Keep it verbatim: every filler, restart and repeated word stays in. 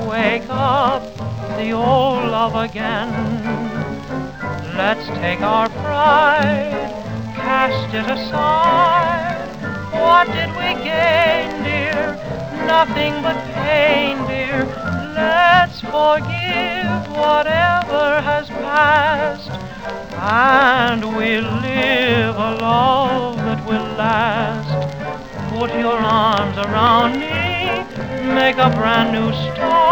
wake up the old love again. Let's take our pride, cast it aside. What did we gain, dear? Nothing but pain, dear. Let's forgive whatever has passed, and we'll live a love that will last. Put your arms around me, make a brand new start.